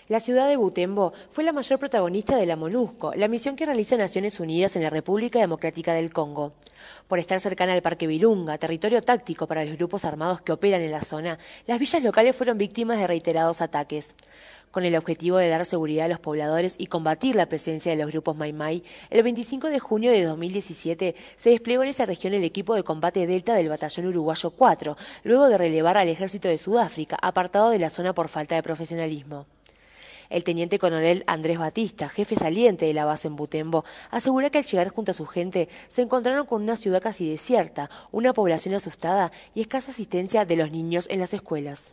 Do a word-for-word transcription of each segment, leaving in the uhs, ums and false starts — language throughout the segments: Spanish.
La ciudad de Butembo fue la mayor protagonista de la MONUSCO, la misión que realiza Naciones Unidas en la República Democrática del Congo. Por estar cercana al Parque Virunga, territorio táctico para los grupos armados que operan en la zona, las villas locales fueron víctimas de reiterados ataques. Con el objetivo de dar seguridad a los pobladores y combatir la presencia de los grupos Mai Mai, el veinticinco de junio de dos mil diecisiete se desplegó en esa región el equipo de combate Delta del Batallón Uruguayo cuatro, luego de relevar al ejército de Sudáfrica, apartado de la zona por falta de profesionalismo. El teniente coronel Andrés Batista, jefe saliente de la base en Butembo, asegura que al llegar junto a su gente se encontraron con una ciudad casi desierta, una población asustada y escasa asistencia de los niños en las escuelas.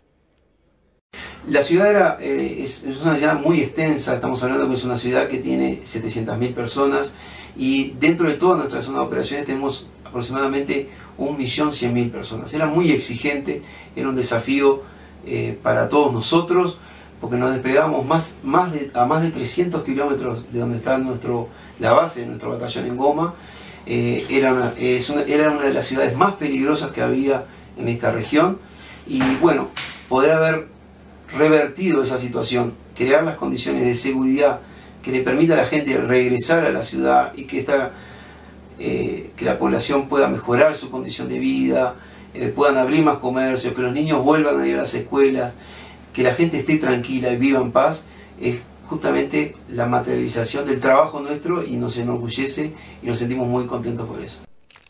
La ciudad era, eh, es, es una ciudad muy extensa, estamos hablando que es una ciudad que tiene setecientas mil personas y dentro de toda nuestra zona de operaciones tenemos aproximadamente un millón cien mil personas. Era muy exigente, era un desafío eh, para todos nosotros, porque nos desplegábamos más, más de, a más de trescientos kilómetros de donde está nuestro, la base de nuestro batallón en Goma. Eh, era, una, es una, era una de las ciudades más peligrosas que había en esta región y bueno, poder haber revertido esa situación, crear las condiciones de seguridad que le permita a la gente regresar a la ciudad y que, esta, eh, que la población pueda mejorar su condición de vida, eh, puedan abrir más comercios, que los niños vuelvan a ir a las escuelas, que la gente esté tranquila y viva en paz, es justamente la materialización del trabajo nuestro y nos enorgullece y nos sentimos muy contentos por eso.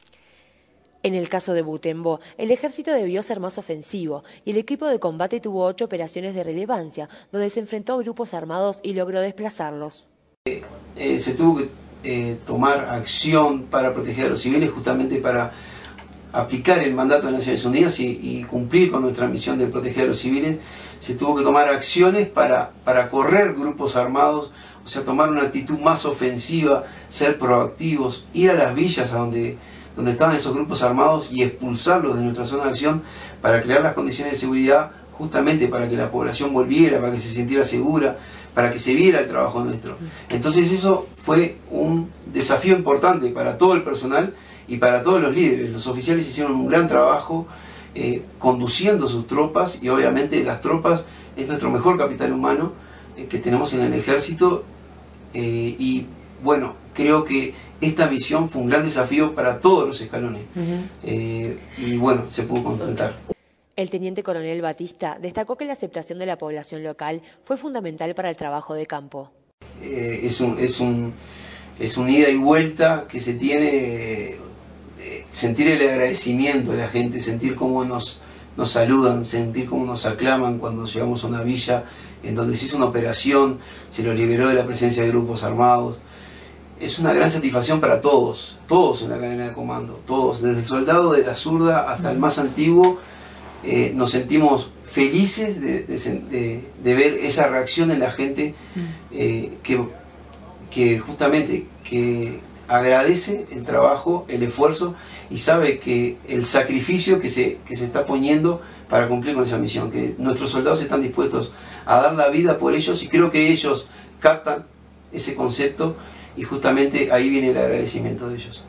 En el caso de Butembo, el ejército debió ser más ofensivo y el equipo de combate tuvo ocho operaciones de relevancia, donde se enfrentó a grupos armados y logró desplazarlos. Eh, eh, se tuvo que eh, tomar acción para proteger a los civiles, justamente para aplicar el mandato de Naciones Unidas y, y cumplir con nuestra misión de proteger a los civiles. Se tuvo que tomar acciones para, para correr grupos armados, o sea, tomar una actitud más ofensiva, ser proactivos, ir a las villas a donde, donde estaban esos grupos armados y expulsarlos de nuestra zona de acción para crear las condiciones de seguridad, justamente para que la población volviera, para que se sintiera segura, para que se viera el trabajo nuestro. Entonces eso fue un desafío importante para todo el personal y para todos los líderes. Los oficiales hicieron un gran trabajo eh, conduciendo sus tropas y obviamente las tropas es nuestro mejor capital humano eh, que tenemos en el ejército eh, y bueno, creo que esta misión fue un gran desafío para todos los escalones. Uh-huh. eh, y bueno, se pudo concretar. El teniente coronel Batista destacó que la aceptación de la población local fue fundamental para el trabajo de campo. Eh, es, un, es, un, es un ida y vuelta que se tiene, eh, sentir el agradecimiento de la gente, sentir cómo nos, nos saludan, sentir cómo nos aclaman cuando llegamos a una villa en donde se hizo una operación, se lo liberó de la presencia de grupos armados. Es una gran satisfacción para todos, todos en la cadena de comando, todos, desde el soldado de la zurda hasta el más antiguo. Eh, nos sentimos felices de, de, de, de ver esa reacción en la gente eh, que, que justamente que agradece el trabajo, el esfuerzo y sabe que el sacrificio que se, que se está poniendo para cumplir con esa misión, que nuestros soldados están dispuestos a dar la vida por ellos y creo que ellos captan ese concepto y justamente ahí viene el agradecimiento de ellos.